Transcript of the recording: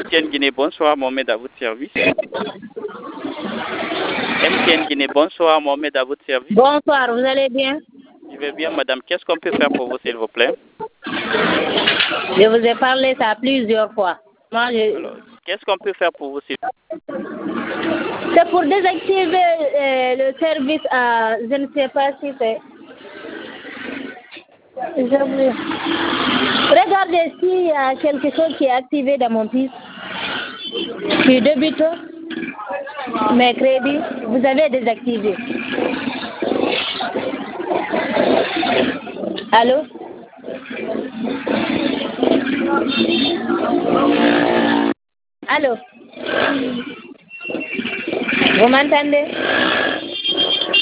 MTN Guinée, bonsoir, Mohamed à votre service. MTN Guinée, bonsoir, Mohamed à votre service. Bonsoir, vous allez bien? Je vais bien, madame. Qu'est-ce qu'on peut faire pour vous, s'il vous plaît? Je vous ai parlé ça plusieurs fois. Moi, Alors, qu'est-ce qu'on peut faire pour vous, s'il vous plaît? C'est pour désactiver le service à... Je ne sais pas si c'est... Regardez s'il y a quelque chose qui est activé dans mon fils. Puis débute mes crédits, vous avez désactivé. Allô? Allô? Vous m'entendez?